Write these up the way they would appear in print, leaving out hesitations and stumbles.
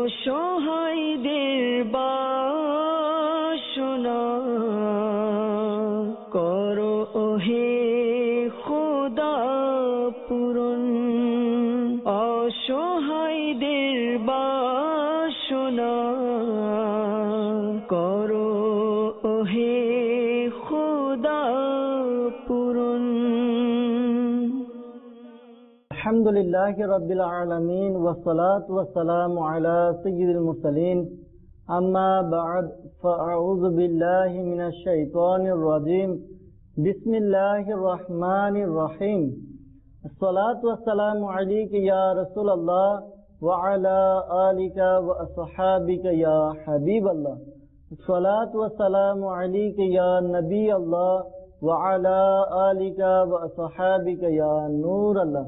অসহায়দের বাসনা করো ওহে খোদা পূরণ। অসহায়দের বাসনা করো ওহে খোদা পূরণ। আলহামদুলিল্লাহি রাব্বিল আলামিন ওয়াসসালাতু ওয়াসসালামু আলা সাইয়্যিদিল মুরসালিন আম্মা বা'দ ফাআউযু বিল্লাহি মিনাশ শাইতানির রাজীম বিসমিল্লাহির রহমানির রহিম আসসালাতু ওয়াসসালামু আলাইকা ইয়া রাসূলুল্লাহ ওয়া আলা আলিকা ওয়া আসহাবিকা ইয়া হাবিবাল্লাহ আসসালাতু ওয়াসসালামু আলাইকা ইয়া নবিয়াল্লাহ ওয়া আলা আলিকা ওয়া আসহাবিকা ইয়া নূরাল্লাহ।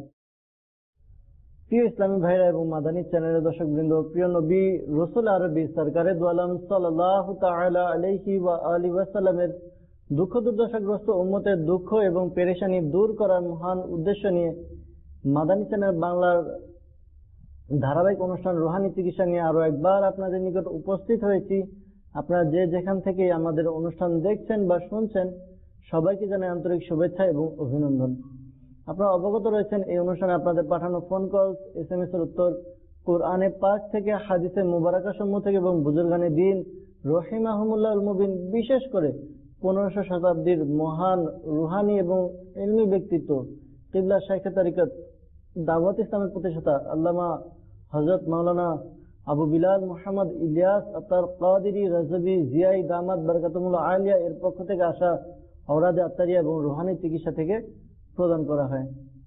প্রিয় ইসলামী ভাইরা এবং মাদানী চ্যানেলের দর্শক বৃন্দ, প্রিয় নবী রাসূল আরবি সরকারে দু আলম সাল্লাল্লাহু তাআলা আলাইহি ওয়া আলিহি ওয়াসাল্লামের দুঃখ দুর্দশাগ্রস্ত উম্মতের দুঃখ এবং পেরেশানি দূর করার মহান উদ্দেশ্য নিয়ে মাদানী চ্যানেল বাংলার ধারাবাহিক অনুষ্ঠান রুহানি চিকিৎসা নিয়ে আরো একবার আপনাদের নিকট উপস্থিত হয়েছি। আপনারা যে যেখান থেকে আমাদের অনুষ্ঠান দেখছেন বা শুনছেন, সবাইকে জানাই আন্তরিক শুভেচ্ছা এবং অভিনন্দন। আপনারা অবগত রয়েছেন এই অনুষ্ঠানে আপনাদের পাঠানো ফোন কল, SMS এর উত্তর কোরআনে পাক থেকে, হাদিসে মুবারাকা সমূহ থেকে এবং বুজুর্গানে দিন রহিমাহুমুল্লাহ মুবিন, বিশেষ করে 1500 শতাব্দীর মহান রুহানি এবং ইলমি ব্যক্তিত্ব কিবলা শাইখে তারিকাত দাওয়াত ইসলামের প্রতিষ্ঠাতা আল্লামা হযরত মাওলানা আবু বিলাল মুহাম্মদ ইলিয়াস আতার কাদেরী রাজবি জিয়াই দামাত বরকাতুল আলিয়া এর পক্ষ থেকে আসা আওরাদে আত্তারিয়া এবং রুহানি চিকিৎসা থেকে প্রদান করা হয়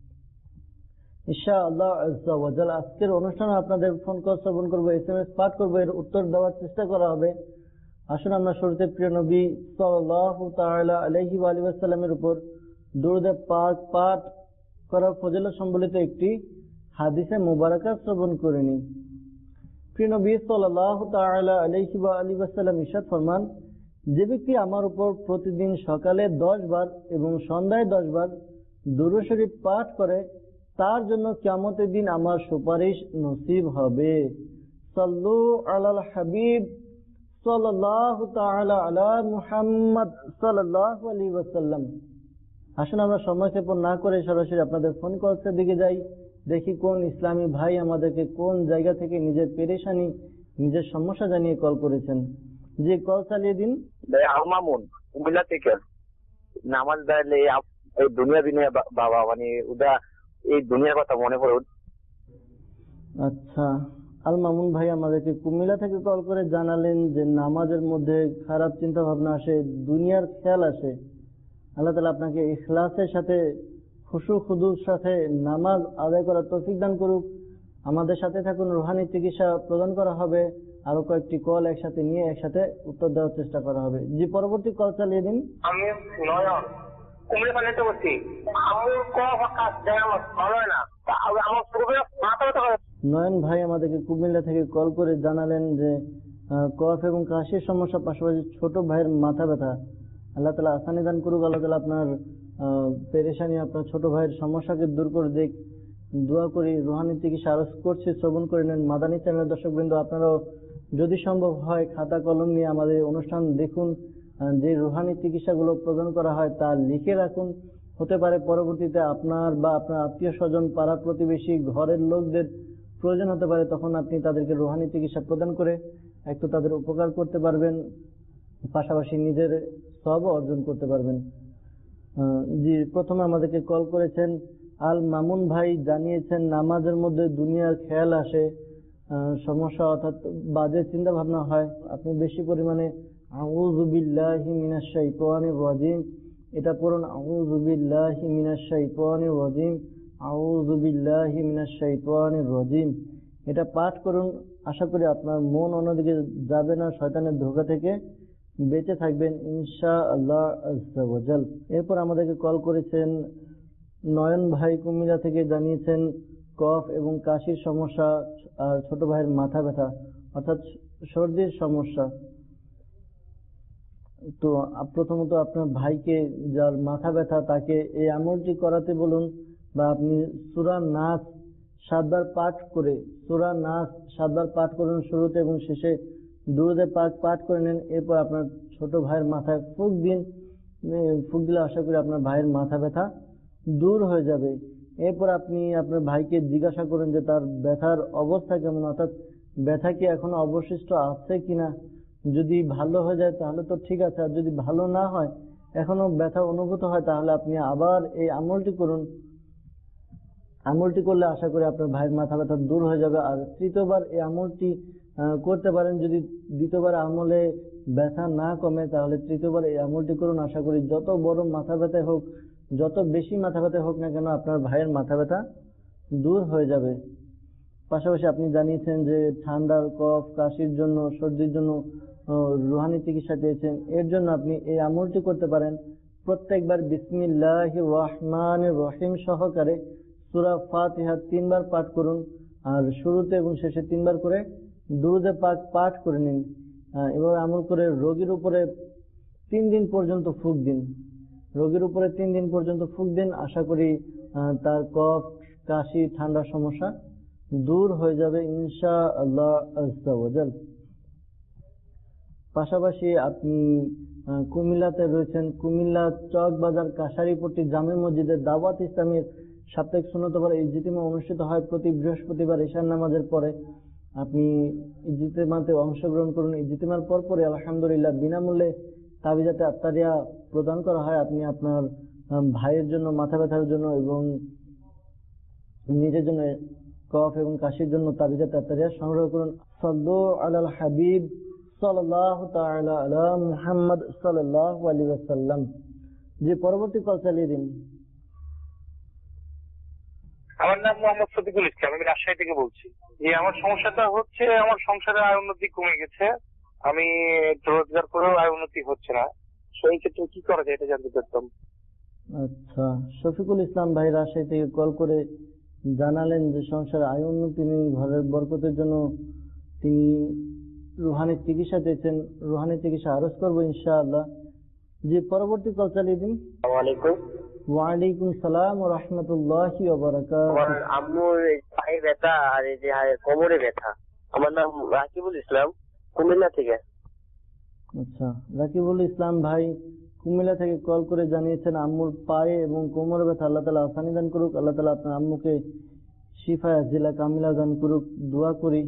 ইনশাআল্লাহ আযজা ওয়া জাল। আজকের অনুষ্ঠানে আপনাদের ফোন কল শ্রবণ করবো, SMS পাঠ করবো, এর উত্তর দেওয়ার চেষ্টা করা হবে। আসুন আমরা শুরুতে প্রিয় নবী সাল্লাল্লাহু তাআলা আলাইহি ওয়া আলিহি ওয়াসাল্লামের উপর দুরূদ পাক পাঠ করার ফজিলত সম্বলিত একটি হাদিসে মুবারাকা শ্রবণ করে নিই। প্রিয় নবী সাল্লাল্লাহু তাআলা আলাইহি ওয়া আলিহি ওয়াসাল্লাম ইরশাদ ফরমান, যে ব্যক্তি আমার উপর প্রতিদিন সকালে 10 বার এবং সন্ধ্যায় 10 বার দুরূদ শরীফ পাঠ করে, তার জন্য কিয়ামতের দিন আমার সুপারিশ নসিব হবে। সাল্লু আলাল হাবিব সাল্লাল্লাহু তাআলা আলা মুহাম্মদ সাল্লাল্লাহু আলাইহি ওয়াসাল্লাম। আসুন আমরা সময় ক্ষেপণ না করে সরাসরি আপনাদের ফোন কলের দিকে যাই। দেখি কোন ইসলামী ভাই আমাদেরকে কোন জায়গা থেকে নিজের পেরেশানি, নিজের সমস্যা জানিয়ে কল করেছেন। যে কল চালিয়ে দিন। মামুন কুমিল্লা থেকে নামাজ দাঁড়ালে এই দুনিয়া বাবা, মানে ওটা এই দুনিয়ার কথা মনে পড়ে। আচ্ছা, আল মামুন ভাই আমাদেরকে কুমিল্লা থেকে কল করে জানালেন যে নামাজের মধ্যে খারাপ চিন্তা ভাবনা আসে, দুনিয়ার খেয়াল আসে। আল্লাহ তাআলা আপনাকে ইখলাসের সাথে, খুশু খুদুর সাথে নামাজ আদায় করার তৌফিক দান করুক। আমাদের সাথে থাকুন, রুহানি চিকিৎসা প্রদান করা হবে। আরো কয়েকটি কল একসাথে নিয়ে একসাথে উত্তর দেওয়ার চেষ্টা করা হবে। জি, পরবর্তী কল চালিয়ে দিন। আমি নয়ন কুমিল্লা পানিতে বসছি। নয়ন ভাই আমাদেরকে কুমিল্লা থেকে কল করে জানালেন যে কফ এবং কাশির সমস্যা, পাশাপাশি ছোট ভাইয়ের মাথা ব্যথা। আল্লাহ তাআলা আসানি দান করুক। আল্লাহ তাআলা আপনার পেরেশানি, আপনার ছোট ভাইয়ের সমস্যাকে দূর করে দিক। দোয়া করি। রুহানি চিকিৎসা আরজ করছি, শ্রবণ করে নেন। মাদানী চ্যানেলের দর্শক বৃন্দ, আপনারাও যদি সম্ভব হয় খাতা কলম নিয়ে আমাদের অনুষ্ঠান দেখুন। যে রুহানি চিকিৎসাগুলো প্রদান করা হয় তা লিখে রাখুন। হতে পারে পরবর্তীতে আপনার বা আপনার আত্মীয় স্বজন, পাড়া প্রতিবেশী, ঘরের লোকদের প্রয়োজন হতে পারে, তখন আপনি তাদেরকে রুহানি চিকিৎসা প্রদান করে একটু তাদের উপকার করতে পারবেন, পাশাপাশি নিজের সওয়াবও অর্জন করতে পারবেন। জি, প্রথমে আমাদেরকে কল করেছেন আল মামুন ভাই, জানিয়েছেন নামাজের মধ্যে দুনিয়ার খেয়াল আসে, সমস্যা অর্থাৎ বাজে চিন্তা ভাবনা হয়। আপনি বেশি পরিমাণে আউযু বিল্লাহি মিনাশ শাইতানির রাজিম এটা পড়ুন। আউযু বিল্লাহি মিনাশ শাইতানির রাজিম, আউযু বিল্লাহি মিনাশ শাইতানির রাজিম এটা পাঠ করুন। আশা করি আপনার মন অন্যদিকে যাবে না, শয়তানের ধোঁকা থেকে বেঁচে থাকবেন ইনশাআল্লাহ আযজা ওয়া জাল। এরপর আমাদেরকে কল করেছেন নয়ন ভাই কুমিল্লা থেকে, জানিয়েছেন কফ এবং কাশির সমস্যা আর ছোট ভাইয়ের মাথা ব্যথা অর্থাৎ সর্দির সমস্যা। তো প্রথমত আপনার ভাইকে, যার মাথা ব্যথা, তাকে এই আমলটি করাতে বলুন, বা আপনি সূরা নাস 7 বার পাঠ করে, সূরা নাস 7 বার পাঠ করুন শুরুতে এবং শেষে, দুরূদে পাক পাঠ করে নেন। এরপর আপনার ছোট ভাইয়ের মাথায় ফুঁক দিন। ফুঁক দিলে আশা করি আপনার ভাইয়ের মাথা ব্যথা দূর হয়ে যাবে। এরপর আপনি আপনার ভাইকে জিজ্ঞাসা করেন যে তার ব্যথার অবস্থা কেমন, অর্থাৎ ব্যথা কি এখনো অবশিষ্ট আছে কিনা। যদি ভালো হয়ে যায় তাহলে তো ঠিক আছে, আর যদি ভালো না হয়, এখনো ব্যথা অনুভূত হয়, তাহলে আপনি আবার এই আমলটি করুন। আমলটি করলে আশা করি আপনার ভাইয়ের মাথা ব্যথা দূর হয়ে যাবে। আর তৃতীয়বার এই আমলটি করতে পারেন। যদি দ্বিতীয়বার আমলে ব্যথা না কমে তাহলে তৃতীয়বার এই আমলটি করুন। আশা করি যত বড় মাথা ব্যথা হোক, যত বেশি মাথা ব্যথা হোক না কেন, আপনার ভাইয়ের মাথা ব্যথা দূর হয়ে যাবে। পাশাপাশি আপনি জানিয়েছেন যে ঠান্ডার, কফ, কাশির জন্য, সর্দির জন্য রুহানি চিকিৎসা চেয়েছেন। এর জন্য আপনি এই আমলটি করতে পারেন। প্রত্যেকবার বিসমিল্লাহির রহমানির রহিম সহকারে সূরা ফাতিহা 3 বার পাঠ করুন, আর শুরুতে এবং শেষে 3 বার করে দুরূদে পাক পাঠ করে নিন। এভাবে আমল করে রোগীর উপরে 3 দিন পর্যন্ত ফুঁক দিন। রোগীর উপরে 3 দিন পর্যন্ত ফুঁক দিন। আশা করি তার কফ, কাশি, ঠান্ডার সমস্যা দূর হয়ে যাবে ইনশাআল্লাহ আযজা ওয়া জাল। পাশাপাশি আপনি কুমিল্লাতে রয়েছেন। কুমিল্লা চক বাজার কাশারিপট্টি জামে মসজিদের দাওয়াত ইসলামের সাপ্তাহিক সুন্নতবার ইজতিমা অনুষ্ঠিত হয় প্রতি বৃহস্পতিবার ঈশার নামাজের পরে। আপনি ইজতিমাতে অংশগ্রহণ করুন। ইজতিমার পরে আলহামদুলিল্লাহ বিনামূল্যে তাবিজাতে আত্তারিয়া প্রদান করা হয়। আপনি আপনার ভাইয়ের জন্য মাথা ব্যথার জন্য এবং নিজের জন্য কফ এবং কাশির জন্য তাবিজাতে আত্তারিয়া সংগ্রহ করুন। সাল্লু আলাল হাবিব সাল্লাল্লাহু তাআলা আলা মুহাম্মদ সাল্লাল্লাহু আলাইহি ওয়াসাল্লাম। যে পরবর্তী কল চালিয়ে দিন। আমার নাম মোহাম্মদ শফিকুল ইসলাম, আমি রাজশাহী থেকে বলছি। আমার সমস্যাটা হচ্ছে আমার সংসারে আয় উন্নতি কমে গেছে, আমি রোজগার করেও আয় উন্নতি হচ্ছে না। সেই ক্ষেত্রে কি করা যায় এটা জানতে চাইতাম। আচ্ছা, শফিকুল ইসলাম ভাই রাজশাহী থেকে কল করে জানালেন যে সংসারে আয় উন্নতি নেই, ঘরের বরকতের জন্য তিনি রুহানি চিকিৎসা চেয়েছেন। রুহানি চিকিৎসা আরজ করবো ইনশাআল্লাহ। যে পরবর্তী কল চালিয়ে দিন। আসসালামু আলাইকুম। ওয়ালাইকুম সালাম ওয়া রাহমাতুল্লাহি ওয়া বারাকাতুহু। আমার আম্মুর পায়ে ব্যথা আর এই যে কোমরে ব্যথা। আমার নাম রাকিবুল ইসলাম, কুমিল্লা থেকে। আচ্ছা, রাকিবুল ইসলাম ভাই কুমিল্লা থেকে কল করে জানিয়েছেন আম্মুর পায়ে এবং কোমরে ব্যথা। আল্লাহ তাআলা আসানি দান করুক। আল্লাহ তাআলা আপনার আম্মুকে শিফা আজিলা কামিলা দান করুক, দোয়া করি।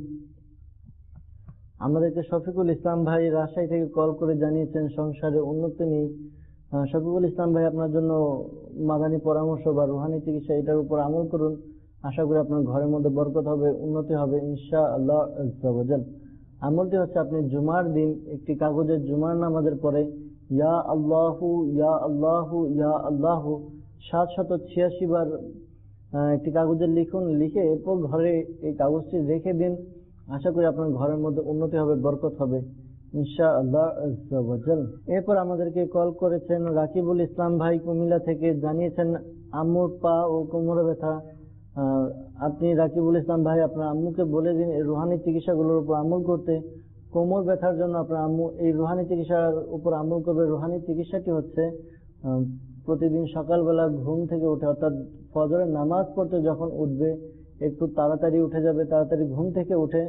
আমাদেরকে শফিকুল ইসলাম ভাই রাজশাহী থেকে কল করে জানিয়েছেন সংসারে উন্নতি নেই। শফিকুল ইসলাম ভাই আপনার জন্য মাদানী পরামর্শ বা রুহানি চিকিৎসা এটার উপর আমল করুন। আশা করি আপনার ঘরের মধ্যে বরকত হবে, উন্নতি হবে ইনশাআল্লাহ আযজা ওয়া জাল। আমলটি হচ্ছে আপনি জুমার দিন একটি কাগজে জুমার নামাজের পরে ইয়া আল্লাহু ইয়া আল্লাহু ইয়া আল্লাহু 786 বার একটি কাগজে লিখুন। লিখে এরপর ঘরে এই কাগজটি রেখে দিন। আশা করি আপনার ঘরের মধ্যে উন্নতি হবে, বরকত হবে ইনশাআল্লাহ আযজা ওয়া জাল। এরপর আমাদেরকে কল করেছেন রাকিবুল ইসলাম ভাই কুমিল্লা থেকে, জানিয়েছেন আম্মুর পা ও কোমরে ব্যথা। আপনি রাকিবুল ইসলাম ভাই আপনার আম্মুকে বলে দিন এই রুহানি চিকিৎসাগুলোর উপর আমল করতে। কোমর ব্যথার জন্য আপনার আম্মু এই রুহানি চিকিৎসার উপর আমল করবে। রুহানি চিকিৎসাটি হচ্ছে প্রতিদিন সকালবেলা ঘুম থেকে উঠে, অর্থাৎ ফজরের নামাজ পড়তে যখন উঠবে একটু তাড়াতাড়ি উঠে যাবে। তাড়াতাড়ি ঘুম থেকে উঠে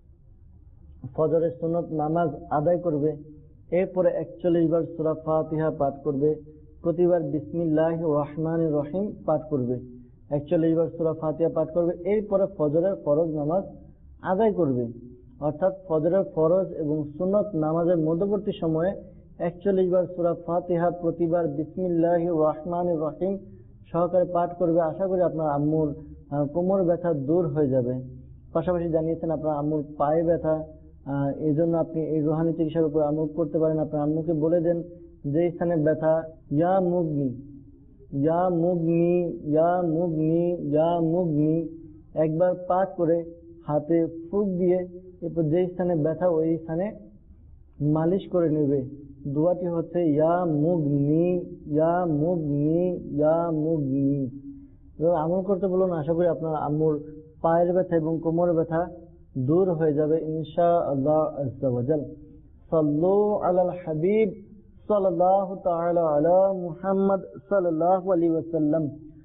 ফজরের সুন্নত নামাজ আদায় করবে। এরপরে 41 বার সূরা ফাতিহা পাঠ করবে। প্রতিবার বিসমিল্লাহির রহমানির রহিম পাঠ করবে। 41 বার সূরা ফাতিহা পাঠ করবে। এরপরে ফজরের ফরজ নামাজ আদায় করবে। অর্থাৎ ফজরের ফরজ এবং সুন্নত নামাজের মধ্যবর্তী সময়ে 41 বার সূরা ফাতিহা, প্রতিবার বিসমিল্লাহির রহমানির রহিম সহকারে পাঠ করবে। আশা করি আপনার আম্মুর কোমর ব্যথা দূর হয়ে যাবে। পাশাপাশি জানিয়েছেন আপনার আম্মুর পায়ে ব্যথা, এই জন্য আপনি এই রুহানি চিকিৎসার উপর আমল করতে পারেন। আপনার আম্মুকে বলে দেন যে স্থানে ব্যথা ইয়া মুগনি ইয়া মুগনি ইয়া মুগনি ইয়া মুগনি একবার পাঠ করে হাতে ফুঁক দিয়ে এরপর যে স্থানে ব্যথা ওই স্থানে মালিশ করে নেবে। দোয়াটি হচ্ছে ইয়া মুগনি ইয়া মুগনি ইয়া মুগনি। আমল করতে বলুন। আশা করি আপনার আম্মুর পায়ের ব্যথা এবং কোমরের ব্যথা দূর হয়ে যাবে ইনশাআল্লাহ আযজা ওয়া জাল। সাল্লু আলাল হাবিব সাল্লাল্লাহু তাআলা আলা মুহাম্মদ সাল্লাল্লাহু আলাইহি ওয়াসাল্লাম।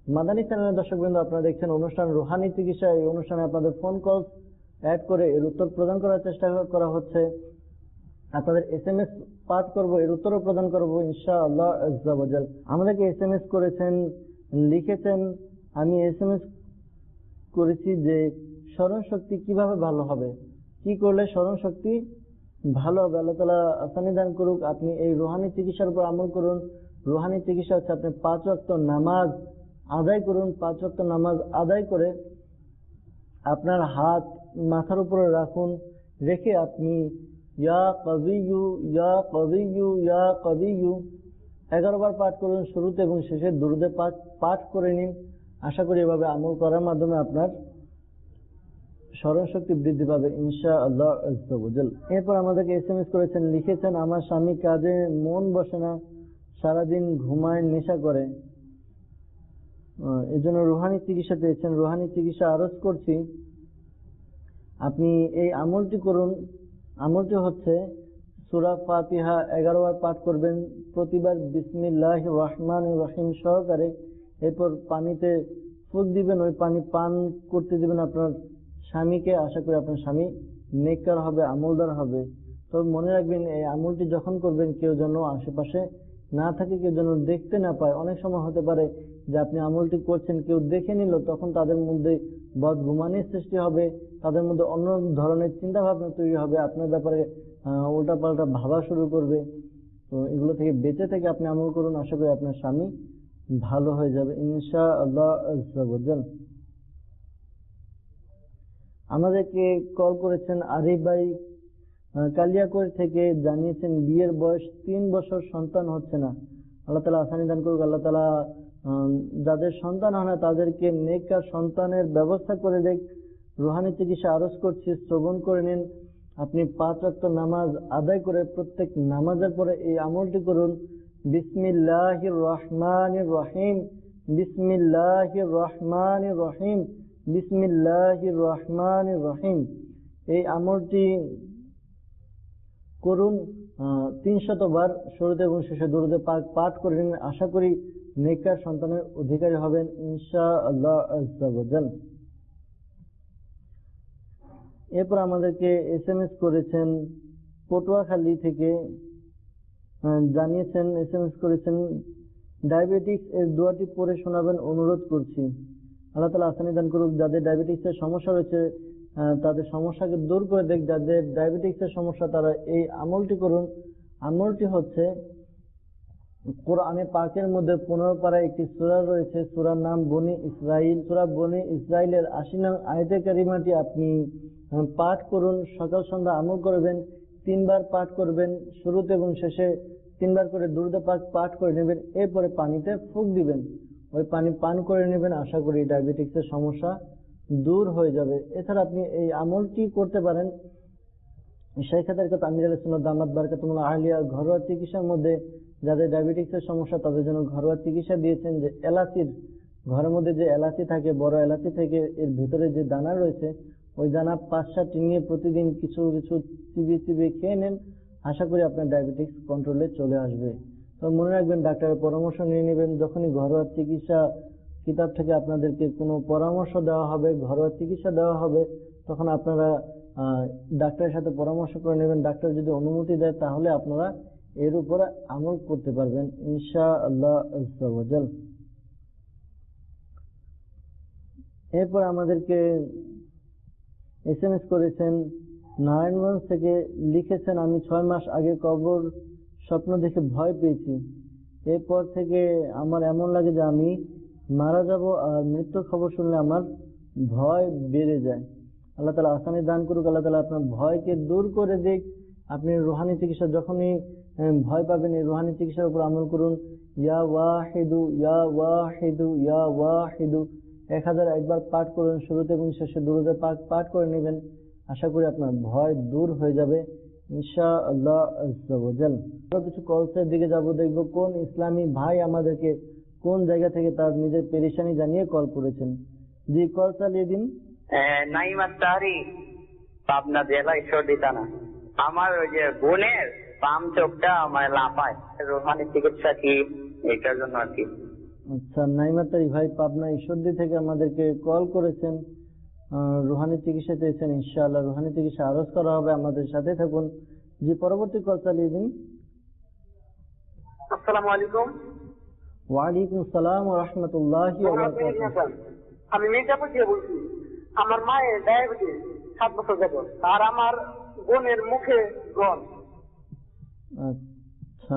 মাদানী চ্যানেলের দর্শকবৃন্দ, আপনারা দেখছেন অনুষ্ঠান রুহানি চিকিৎসা। এই অনুষ্ঠানে আপনাদের ফোন কল অ্যাড করে এর উত্তর প্রদান করার চেষ্টা করা হচ্ছে। আপনাদের SMS পাঠ করব, এর উত্তরও প্রদান করবো ইনশাআল্লাহ আজ্জা ওয়া জাল। আমাদেরকে SMS করেছেন, লিখেছেন, আমি SMS করেছি যে স্মরণ শক্তি কিভাবে ভালো হবে, কি করলে স্মরণ শক্তি ভালো হবে। আল্লাহ তাআলা আসানি দান করুক। আপনি এই রুহানি চিকিৎসার উপর আমল করুন। রুহানি চিকিৎসা হচ্ছে আপনি 5 ওয়াক্ত নামাজ আদায় করুন। 5 ওয়াক্ত নামাজ আদায় করে আপনার হাত মাথার উপরে রাখুন, রেখে আপনি ইয়া কবিয়্যু ইয়া কবিয়্যু ইয়া কবিয়্যু 11 বার পাঠ করুন। শুরুতে এবং শেষে দুরূদে পাঠ করে নিন। আশা করি এভাবে আমল করার মাধ্যমে আপনার স্মরণ শক্তি বৃদ্ধি পাবে ইনশাআল্লাহ আজ্জা ওয়া জাল। এরপর আমাদেরকে SMS করেছেন, লিখেছেন, আমার স্বামী কাজে মন বসে না, সারাদিন ঘুমায়, নেশা করে, এই জন্য রুহানি চিকিৎসা পেয়েছেন। রুহানি চিকিৎসা আরজ করছি, আপনি এই আমলটি করুন। আমলটি হচ্ছে সূরা ফাতিহা 11 বার পাঠ করবেন, প্রতিবার বিসমিল্লাহির রহমানির রহিম সহকারে। এরপর পানিতে ফুঁক দিবেন, ওই পানি পান করতে দিবেন আপনার স্বামীকে। আশা করি আপনার স্বামী নেককার হবে, আমলদার হবে। তবে মনে রাখবেন, এই আমলটি যখন করবেন কেউ যেন আশেপাশে না থাকে, কেউ যেন দেখতে না পায়। অনেক সময় হতে পারে যে আপনি আমলটি করছেন, কেউ দেখে নিল, তখন তাদের মধ্যে বদগুমানির সৃষ্টি হবে, তাদের মধ্যে অন্য ধরনের চিন্তা ভাবনা তৈরি হবে, আপনার ব্যাপারে উল্টাপাল্টা ভাবা শুরু করবে। তো এগুলো থেকে বেঁচে থেকে আপনি আমল করুন। আশা করি আপনার স্বামী ভালো হয়ে যাবে ইনশাআল্লাহ আজ্জা ওয়া জাল। আমাদেরকে কল করেছেন আরিফ ভাই কালিয়াকৈর থেকে, জানিয়েছেন বিয়ের বয়স 3 বছর, সন্তান হচ্ছে না। আল্লাহ তাআলা আসানি দান করুক। আল্লাহ তাআলা যাদের সন্তান হয় না তাদেরকে নেককার সন্তানের ব্যবস্থা করে দেখ। রুহানি চিকিৎসা আরজ করছি, শ্রবণ করে নিন। আপনি 5 ওয়াক্ত নামাজ আদায় করে প্রত্যেক নামাজের পরে এই আমলটি করুন, বিসমিল্লাহির রহমানির রহিম, বিসমিল্লাহির রহমানির রহিম, বিসমিল্লাহির রহমানির রহিম। এই আমলটি করুন 300 বার, শুরুতে এবং শেষে দুরূদে পাঠ করে নিন। আশা করি নেককার সন্তানের অধিকারী হবেন ইনশাআল্লাহ আজ্জা ওয়া জাল। এরপর আমাদেরকে SMS করেছেন পটুয়াখালী থেকে, জানিয়েছেন, SMS করেছেন, ডায়াবেটিক্স এর দোয়াটি পড়ে শোনাবেন, অনুরোধ করছি। আল্লাহ তাআলা আসানি দান করুক। যাদের ডায়াবেটিক্স এর সমস্যা রয়েছে তাদের সমস্যাকে দূর করে দেখ। যাদের ডায়াবেটিক্স এর সমস্যা তারা এই আমলটি করুন। আমলটি হচ্ছে কোরআনে পাকের মধ্যে 15 পারায় একটি সূরা রয়েছে, সূরার নাম বনি ইসরাইল। সূরা বনি ইসরাইলের 80 নং আয়াতে কারিমাটি আপনি পাঠ করুন। সকাল সন্ধ্যা আমল করবেন, 3 বার পাঠ করবেন, শুরুতে এবং শেষে 3 বার করে দুরূদ পাঠ করে নেবেন। এরপরে পানিতে ফুঁক দিবেন, ওই পানি পান করে নেবেন। আশা করি ডায়াবেটিক্স এর সমস্যা দূর হয়ে যাবে। এছাড়া আপনি এই আমলটি করতে পারেন শেখ হাদারকাত আমির আহলে সুন্নাত দামাত বারাকাতুহুল্লাহ আলিয়া ঘরোয়া চিকিৎসার মধ্যে। যাদের ডায়াবেটিক্স এর সমস্যা তাদের জন্য ঘরোয়া চিকিৎসা দিয়েছেন, যে এলাচির ঘরের মধ্যে যে এলাচি থাকে, বড় এলাচি থেকে এর ভিতরে যে দানা রয়েছে, ওই দানা 5-7টি নিয়ে প্রতিদিন কিছু কিছু চিবিয়ে খেয়ে নেন। আশা করি আপনার ডায়াবেটিক্স কন্ট্রোলে চলে আসবে। তো মনে রাখবেন, ডাক্তারের পরামর্শ নিয়ে নেবেন। যখনই ঘরোয়া চিকিৎসা কিতাব থেকে আপনাদেরকে কোনো পরামর্শ দেওয়া হবে, ঘরোয়া চিকিৎসা দেওয়া হবে, তখন আপনারা ডাক্তারের সাথে পরামর্শ করে নেবেন। ডাক্তার যদি অনুমতি দেয় তাহলে আপনারা এর উপরে আমল করতে পারবেন ইনশাআল্লাহ আজ্জা ওয়া জাল। এরপর আমাদেরকে SMS করেছেন নারায়ণগঞ্জ থেকে, লিখেছেন, আমি 6 মাস আগে কবর স্বপ্ন দেখে ভয় পেয়েছি। এরপর থেকে আমার এমন লাগে যে আমি মারা যাব, আর মৃত্যুর খবর শুনলে আমার ভয় বেড়ে যায়। আল্লাহ তাআলা আসানি দান করুক। আল্লাহ তাআলা আপনার ভয়কে দূর করে দিক। আপনি রুহানি চিকিৎসা যখনই ভয় পাবেন, এই রুহানি চিকিৎসার উপর আমল করুন। ইয়া ওয়াহিদু ইয়া ওয়াহিদু ইয়া ওয়াহিদু 1001 বার পাঠ করুন। শুরুতে এবং শেষে দুরূদে পাঠ করে নেবেন। আশা করি আপনার ভয় দূর হয়ে যাবে ইনশাআল্লাহ আজ্জা ওয়া জাল। কিছু কলসের দিকে যাব, দেখব কোন ইসলামী ভাই আমাদেরকে কোন জায়গা থেকে তার নিজের পেরেশানি জানিয়ে কল করেছেন। জি, কল চালিয়ে দিন। নাইমা তারি, পাবনা জেলা, ঈশ্বরদী থানা। আমার ওই যে বোনের বাম চোখটা আমার লাফায়, রোহানি চিকিৎসা কি এটার জন্য আর কি। আচ্ছা, নাইমাতারি ভাই পাবনা ঈশ্বরদী থেকে আমাদেরকে কল করেছেন, রুহানি চিকিৎসা চেয়েছেন। ইনশাআল্লাহ রুহানি চিকিৎসা আরজ করা হবে, আমাদের সাথে থাকুন। জি, পরবর্তী কল চালিয়ে দিন। আসসালামু আলাইকুম। ওয়ালাইকুম আসসালাম ওয়া রাহমাতুল্লাহি ওয়া বারাকাতুহু। আমি মির্জাপুর থেকে বলছি। আমার মায়ের ডায়াবেটিস 7 বছর যাবত, আর আমার বোনের মুখে ব্রণ। আচ্ছা,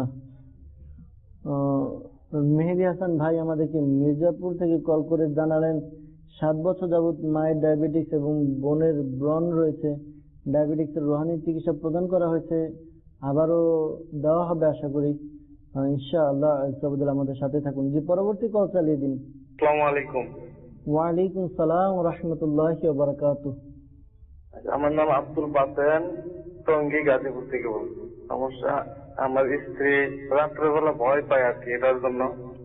মেহেদি হাসান ভাই আমাদেরকে মির্জাপুর থেকে কল করে জানালেন 7 বছর যাবত মায়ের ডায়াবেটিস এবং বোনের ব্রণ রয়েছে। ডায়াবেটিসের রুহানি চিকিৎসা প্রদান করা হয়েছে, আবারও দেওয়া হবে আশা করি ইনশাআল্লাহ। আমাদের সাথে থাকুন। জি, পরবর্তী কল চালিয়ে দিন। আসসালামু আলাইকুম। ওয়ালাইকুম সালাম ওয়া রাহমাতুল্লাহি ওয়া বারাকাতুহু। আমার নাম আব্দুল বাতেন, টঙ্গী গাজীপুর থেকে বলছি। সমস্যা, আমার স্ত্রী রাত্রেবেলা ভয় পায় আর কি, এটার জন্য।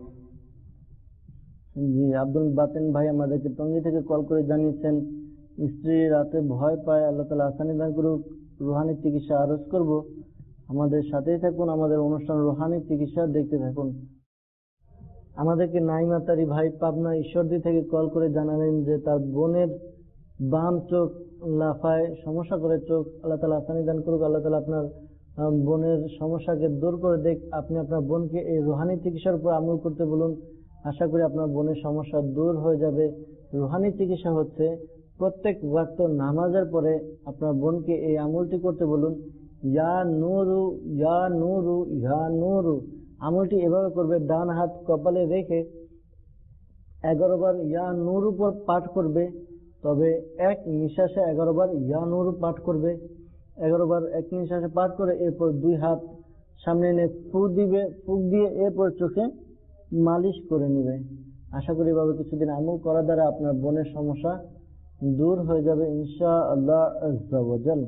জি, আব্দুল বাতেন ভাই আমাদেরকে টঙ্গী থেকে কল করে জানিয়েছেন স্ত্রী রাতে ভয় পায়, আল্লাহ তাআলা আসানি দান করুক। রুহানি চিকিৎসা আরজ করব, আমাদের সাথেই থাকুন। আমাদের অনুষ্ঠান রুহানি চিকিৎসা দেখতে থাকুন। আমাদেরকে নাইমাতারি ভাই পাবনা ঈশ্বরদী থেকে কল করে জানালেন যে তার বোনের বাম চোখ লাফায়, সমস্যা করে চোখ। আল্লাহ তাআলা আসানি দান করুক। আল্লাহ তাআলা আপনার বোনের সমস্যাকে দূর করে দেখ। আপনি আপনার বোনকে এই রুহানি চিকিৎসার উপর আমল করতে বলুন, আশা করি আপনার বোনের সমস্যা দূর হয়ে যাবে। রুহানি চিকিৎসা হচ্ছে প্রত্যেক ওয়াক্ত নামাজের পরে আপনার বোনকে এই আমলটি করতে বলুন, ইয়া নূরু ইয়া নূরু ইয়া নূরু। আমলটি এভাবে করবে, ডান হাত কপালে রেখে 11 বার ইয়া নূর উপর পাঠ করবে, তবে এক নিঃশ্বাসে 11 বার ইয়া নূর পাঠ করবে। 11 বার এক নিঃশ্বাসে পাঠ করে এরপর 2 হাত সামনে এনে ফুঁক দিবে, ফুঁক দিয়ে এরপর চোখে মালিশ করে নিবে। আশা করি এভাবে কিছুদিন আমল করা দ্বারা আপনার বোনের সমস্যা দূর হয়ে যাবে ইনশাআল্লাহ আযজা ওয়া জাল।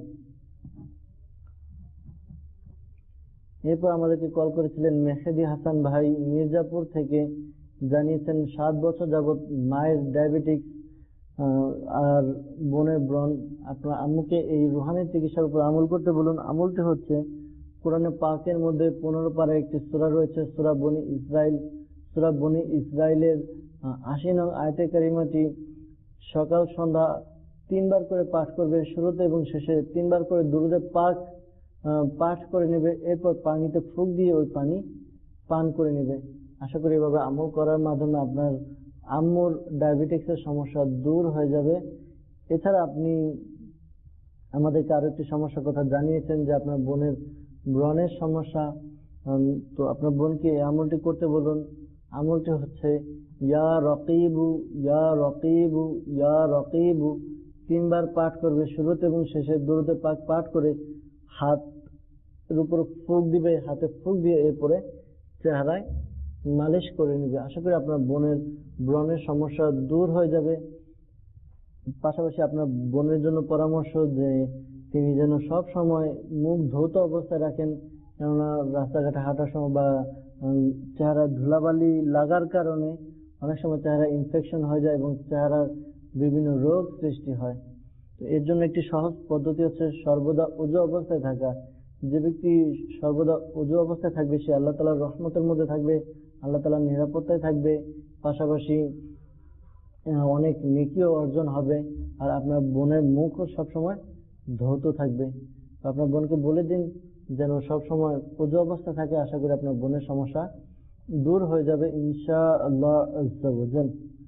এরপর আমাদেরকে কল করেছিলেন মেহেদি হাসান ভাই মির্জাপুর থেকে, জানিয়েছেন 7 বছর যাবত মায়ের ডায়াবেটিস আর বোনের ব্রণ। আপনার আম্মুকে এই রুহানি চিকিৎসার উপর আমল করতে বলুন। আমলটি হচ্ছে কোরআনে পাকের মধ্যে 15 পারা একটি সূরা রয়েছে, সূরা বনি ইসরাইল। সূরা বনি ইসরাইলের 80 নং আয়াতে কারিমাটি সকাল সন্ধ্যা 3 বার করে পাঠ করবে, শুরুতে এবং শেষে 3 বার করে দুরূদে পাক পাঠ করে নেবে। এরপর পানিতে ফুঁক দিয়ে ওই পানি পান করে নেবে। আশা করি এভাবে আমল করার মাধ্যমে আপনার আম্মুর ডায়াবেটিক্সের সমস্যা দূর হয়ে যাবে। এছাড়া আপনি আমাদেরকে আরো একটি সমস্যার কথা জানিয়েছেন যে আপনার বোনের ব্রণের সমস্যা। তো আপনার বোনকে এই আমলটি করতে বলুন। আমলটি হচ্ছে ইয়া রকিবু ইয়া রকিবু ইয়া রকিবু। 3 বার পাঠ করবে, শুরুতে এবং শেষে দুরূদে পাক পাঠ করে হাতের উপর ফুঁক দিবে, হাতে ফুঁক দিয়ে এরপরে চেহারায় মালিশ করে নিবে। আশা করি আপনার বোনের ব্রণের সমস্যা দূর হয়ে যাবে। পাশাপাশি আপনার বোনের জন্য পরামর্শ যে তিনি যেন সব সময় মুখ ধৌত অবস্থায় রাখেন, কেননা রাস্তাঘাটে হাঁটার সময় বা চেহারা ধুলাবালি লাগার কারণে অনেক সময় চেহারা ইনফেকশন হয়ে যায় এবং চেহারার বিভিন্ন রোগ সৃষ্টি হয়। তো এর জন্য একটি সহজ পদ্ধতি হচ্ছে সর্বদা ওযু অবস্থায় থাকা। যে ব্যক্তি সর্বদা ওযু অবস্থায় থাকবে সে আল্লাহ তাআলার রহমতের মধ্যে থাকবে, আল্লাহ তাআলার নিরাপত্তায় থাকবে, পাশাপাশি অনেক নেকিও অর্জন হবে। আর আপনার বোনের মুখও সবসময় ধৌত থাকবে। তো আপনার বোনকে বলে দিন যেন সবসময় ওযু অবস্থা থাকে। আশা করি আপনার বোনের সমস্যা দূর হয়ে যাবে ইনশাআল্লাহ আযজা ওয়া জাল।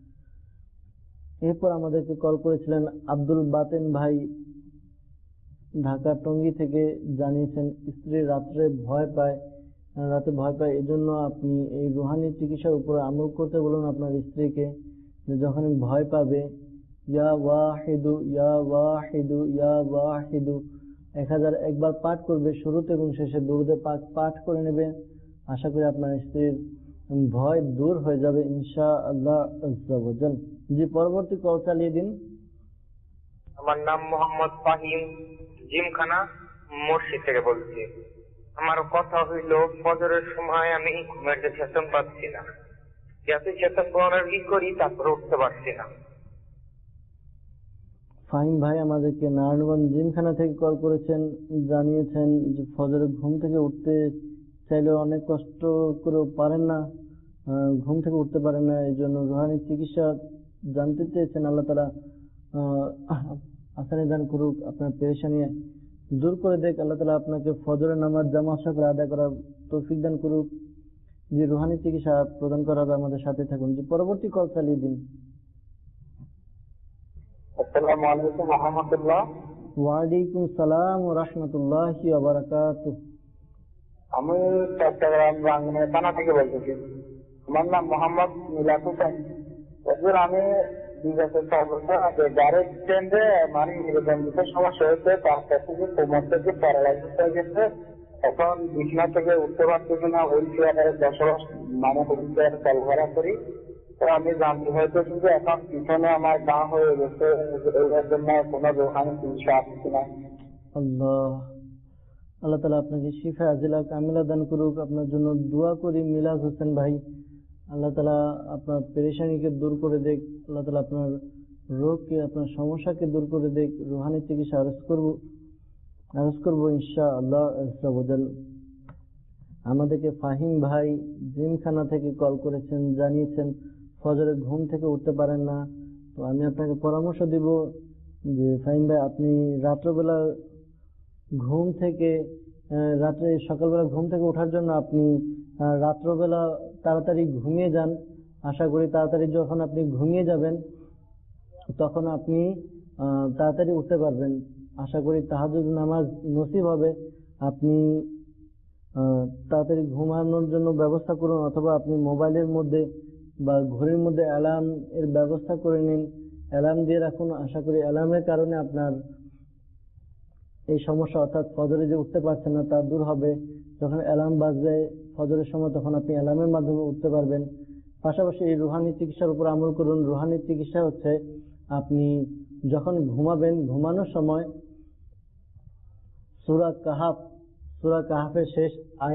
এরপর আমাদেরকে কল করেছিলেন আব্দুল বাতেন ভাই ঢাকা টঙ্গী থেকে, জানিয়েছেন স্ত্রী রাতে ভয় পায়, এজন্য আপনি এই রুহানি চিকিৎসার উপর আমল করতে বলুন আপনার স্ত্রীকে। যখন ভয় পাবে ইয়া ওয়াহিদু ইয়া ওয়াহিদু ইয়া ওয়াহিদু 1001 বার পাঠ করবে, শুরুতে এবং শেষে দুরূদে পাক পাঠ করে নেবে। আশা করি আপনার স্ত্রীর ভয় দূর হয়ে যাবে ইনশাআল্লাহ আযজা ওয়া জাল। জি, পরবর্তী কল চালিয়ে দিন। আমার নাম মোহাম্মদ ফাহিম, জিমখানা মসজিদ থেকে বলছি। আমার কথা হইল ফজরের সময় আমি ঘুমের যে চেতন পাচ্ছি না, যাতে চেতন পাওয়ার কি করি তারপরে উঠতে পারছি না। ফাহিম ভাই আমাদেরকে নারায়ণগঞ্জ জিমখানা থেকে কল করেছেন, জানিয়েছেন যে ফজরের ঘুম থেকে উঠতে চাইলেও অনেক কষ্ট করেও পারেন না। ঘুম থেকে উঠতে পারেন না, এই জন্য রুহানি চিকিৎসা জানতে চেয়েছেন। আল্লাহ তাআলা আসানি দান করুক, আপনার পেরেশানি দূর করে দেখ। আল্লাহ তাআলা আপনাকে ফজরের নামাজ জামাত সহকারে আদায় করার তৌফিক দান করুক। যে রুহানি চিকিৎসা প্রদান করাবে আমাদের সাথে থাকুন। যে পরবর্তী কল চালিয়ে দিন। আসসালামু আলাইকুম ওয়া রাহমাতুল্লাহ। ওয়ালাইকুম সালাম ওয়া রাহমাতুল্লাহি ওয়া বারাকাতুহু। আমি চট্টগ্রাম রাঙ্গুনিয়া থানা থেকে বলতেছি। আমার নাম মোহাম্মদ মিলাদ হোসেন। এবার আমি বিগত 6 বছর আগে ডাইরেক্ট ট্রেনে মানে নির্বাচনিত সমস্যা হয়েছে, তারপর থেকে কোমর থেকে প্যারালাইসিস হয়ে গেছে। এখন বিছানা থেকে উঠতে পারতেছি না, হুইল চেয়ারে বসবাস মানে হুইল চেয়ারে চলাফেরা করি। তো আমি জানতে হইতেছি যে এখন পিছনে আমার গা হয়ে গেছে, এর জন্য কোনো রুহানি চিকিৎসা আছে কিনা। আল্লাহ তাআলা আপনাকে শিফা আজিলা কামিলা দান করুক। আপনার জন্য দোয়া করি মিলাদ হোসেন ভাই। আল্লাহ তাআলা আপনার পেরেশানিকে দূর করে দেখ। আল্লাহ তাআলা আপনার রোগকে, আপনার সমস্যাকে দূর করে দেখ। রুহানি চিকিৎসা আরজ করবো ইনশাআল্লাহ আযজা ওয়া জাল। আমাদেরকে ফাহিম ভাই জিমখানা থেকে কল করেছেন, জানিয়েছেন ফজরে ঘুম থেকে উঠতে পারেন না। তো আমি আপনাকে পরামর্শ দিব যে ফাহিম ভাই, আপনি রাত্রবেলা ঘুম থেকে সকালবেলা ঘুম থেকে ওঠার জন্য আপনি রাত্রবেলা তাড়াতাড়ি ঘুমিয়ে যান। আশা করি তাড়াতাড়ি যখন আপনি ঘুমিয়ে যাবেন তখন আপনি তাড়াতাড়ি উঠতে পারবেন। আশা করি তাহাজ্জুদ নামাজ নসিব হবে। আপনি তাড়াতাড়ি ঘুমানোর জন্য ব্যবস্থা করুন, অথবা আপনি মোবাইলের মধ্যে বা ঘড়ির মধ্যে অ্যালার্ম এর ব্যবস্থা করে নিন, অ্যালার্ম দিয়ে রাখুন। আশা করি অ্যালার্মের কারণে আপনার এই সমস্যা, অর্থাৎ ফজরে যে উঠতে পারছেন না, তা দূর হবে। যখন অ্যালার্ম বাজবে ফজরের সময়, তখন আপনি অ্যালার্মের মাধ্যমে উঠতে পারবেন। পাশাপাশি এই রুহানি চিকিৎসার উপর আমল করুন। রুহানি চিকিৎসা হচ্ছে, আপনি যখন ঘুমাবেন, ঘুমানোর সময় সূরা কাহাফের শেষ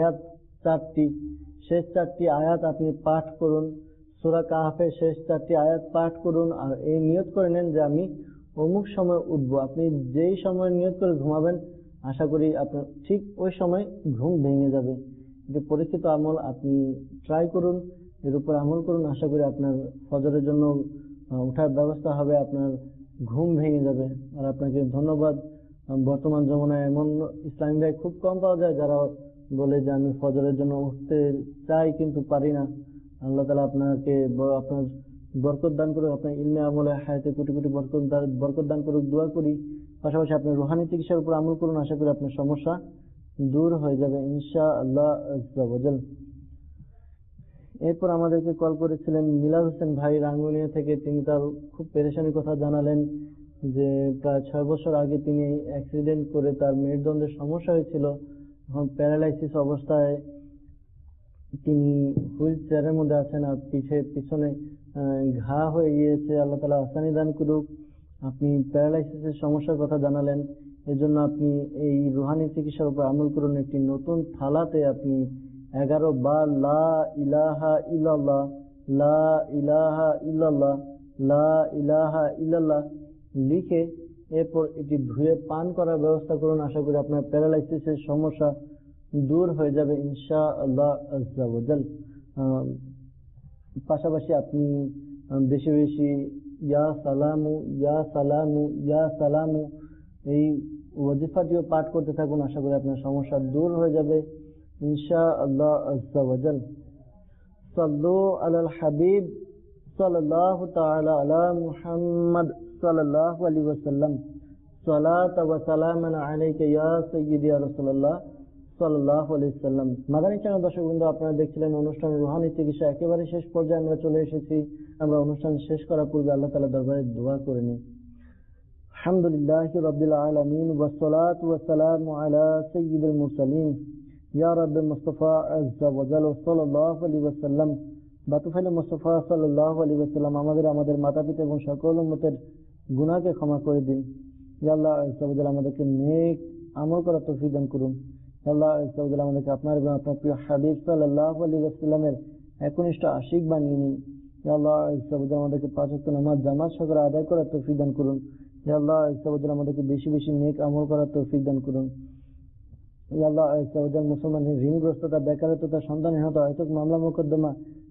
4টি আয়াত আপনি পাঠ করুন। সূরা কাহাফের শেষ 4টি আয়াত পাঠ করুন, আর এই নিয়ত করে নেন যে আমি অমুক সময় উঠবো। আপনি যেই সময় নিয়ত করে ঘুমাবেন, আশা করি আপনার ঠিক ওই সময় ঘুম ভেঙে যাবে। এটা পরীক্ষিত আমল, আপনি ট্রাই করুন, এর উপর আমল করুন। আশা করি আপনার ফজরের জন্য উঠার ব্যবস্থা হবে, আপনার ঘুম ভেঙে যাবে। আর আপনাকে ধন্যবাদ। বর্তমান জমানায় এমন ইসলামী ভাই খুব কম পাওয়া যায় যারা বলে যে আমি ফজরের জন্য উঠতে চাই কিন্তু পারি না। আল্লাহ তাআলা আপনাকে আপনার বরকত দান করুক, আপনার ইলমে আমলে হায়াতে কোটি কোটি বরকত দান করুক, দোয়া করি। পাশাপাশি আপনি রুহানি চিকিৎসার উপর আমল করুন। আশা করি আপনার সমস্যা দূর হয়ে যাবে ইনশাআল্লাহ আযজা ওয়া জাল। এরপর আমাদেরকে কল করেছিলেন মিলাদ হোসেন ভাই রাঙ্গুনিয়া থেকে। তিনি তার খুব পেরেশানির কথা জানালেন যে প্রায় 6 বছর আগে তিনি অ্যাক্সিডেন্ট করে তার মেরুদণ্ডের সমস্যা হয়েছিল। এখন প্যারালাইসিস অবস্থায় তিনি হুইল চেয়ারের মধ্যে আছেন, আর পিছনে ঘা হয়ে গিয়েছে। আল্লাহ তাআলা আসানি দান করুক। আপনি প্যারালাইসিসের সমস্যার কথা জানালেন, এজন্য আপনি এই রুহানি চিকিৎসার উপর আমল করুন। একটি নতুন থালাতে আপনি 11 বার লা ইলাহা ইল্লাল্লাহ, লা ইলাহা ইল্লাল্লাহ, লা ইলাহা ইল্লাল্লাহ লিখে এরপর এটি ধুয়ে পান করার ব্যবস্থা করুন। আশা করি আপনার প্যারালাইসিসের সমস্যা দূর হয়ে যাবে ইনশাআল্লাহ আযজা ওয়া জাল। পাশাপাশি আপনি বেশি বেশি ইয়া সালামু ইয়া সালামু ইয়া সালামু এই ওয়াজিফাটিও পাঠ করতে থাকুন। আশা করি আপনার সমস্যা দূর হয়ে যাবে ইনশাআল্লাহ আযজা ওয়া জাল। সাল্লু আলাল হাবিব সাল্লাল্লাহু তাআলা আলা মুহাম্মদ সাল্লাল্লাহু আলাইহি ওয়াসাল্লাম। সালাত ওয়া সালামান আলাইকা ইয়া সাইয়্যিদি ইয়া রাসূলুল্লাহ সাল্লাল্লাহু আলাইহি ওয়াসাল্লাম। মাদানী চ্যানেল দর্শকবৃন্দ, আপনারা দেখছিলেন অনুষ্ঠান রুহানি চিকিৎসা। একেবারে শেষ পর্যায়ে আমরা চলে এসেছি। আমরা অনুষ্ঠান শেষ করার পূর্বে আল্লাহ তাআলার দরবারে দোয়া করে নিই। আলহামদুলিল্লাহি রাব্বিল আলামিন ওয়াস সালাতু ওয়াস সালামু আলা সাইয়্যিদিল মুরসালিন ইয়া রাব্বিল মুস্তাফা আযজা ওয়া জাল সাল্লাল্লাহু আলাইহি ওয়াসাল্লাম। বাতুফাইল মুস্তাফা সাল্লাল্লাহু আলাইহি ওয়াসাল্লাম আমাদের মাতা-পিতা এবং সকল উম্মতের গুনাহকে ক্ষমা করে দিন। ইয়া আল্লাহ আযজা ওয়া জাল আমাদেরকে নেক আমল করার তৌফিক দান করুন। আল্লাহ আযজা ওয়া জাল আমাদেরকে আপনার এবং আপনার প্রিয় হাবিব সাল্লাল্লাহু আলাইহি ওয়াসাল্লামের একনিষ্ঠ আশিক বানিয়ে নিন। ইয়া আল্লাহ আযজা ওয়া জাল আমাদেরকে 5 ওয়াক্ত নামাজ জামাত সহকারে আদায় করার তৌফিক দান করুন। ইয়া আল্লাহ আযজা ওয়া জাল আমাদেরকে বেশি বেশি নেক আমল করার তৌফিক দান করুন। ইয়া আল্লাহ আযজা ওয়া জাল মুসলমানদের ঋণগ্রস্ততা, বেকারত্বতা, সন্তানহীনতা, হয়তো মামলা মোকদ্দমা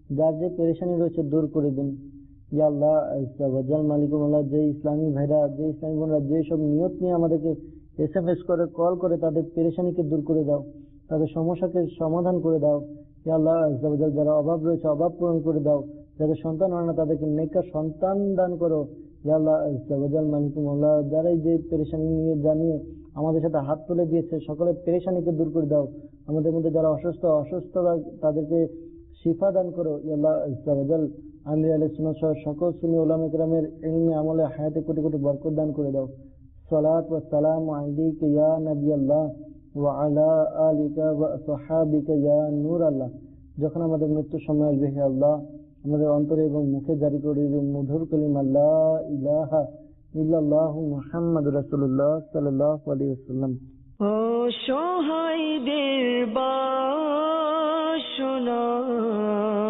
যার যে পেরেশানি রয়েছে দূর করে দিন। ইয়া আল্লাহ আজ্জা ওয়া জাল মালিকুম আল্লাহ, যে ইসলামী ভাইরা, যে ইসলামী বোনরা যে সব নিয়ত নিয়ে আমাদেরকে SMS করে, কল করে, তাদের পেরেশানিকে দূর করে দাও, তাদের সমস্যাকে সমাধান করে দাও। ইয়া আল্লাহ আজ্জা ওয়া জাল, যারা অভাব রয়েছে অভাব পূরণ করে দাও, যাদের সন্তান হয় না তাদেরকে নেককার সন্তান দান করো। ইয়া আল্লাহ আজ্জা ওয়া জাল মালিকুম আল্লাহ, যারাই যে পেরেশানি নিয়ে জানিয়ে আমাদের সাথে হাত তুলে দিয়েছে সকলের পেরেশানিকে দূর করে দাও। আমাদের মধ্যে যারা অসুস্থতা তাদেরকে শিফা দান করো। ইয়া আল্লাহ আজ্জা ওয়া জাল আমির আহলে সুন্নাত সহ সকল সুন্নি উলামা কেরামের ইলমে আমলে হায়াতে কোটি কোটি বরকত দান করে দাও। সালাত ওয়া সালাম আলাইকা ইয়া নবী আল্লাহ ওয়া আলা আলিকা ওয়া সাহাবিকা ইয়া নূর আল্লাহ। যখন আমাদের মৃত্যুর সময় আসবে হে আল্লাহ, আমাদের অন্তরে এবং মুখে জারি করে মধুর কালিমা লা ইলাহা ইল্লাল্লাহু মুহাম্মাদুর রাসূলুল্লাহ সাল্লাল্লাহু আলাইহি ওয়াসাল্লাম। অসহায়দের বাসনা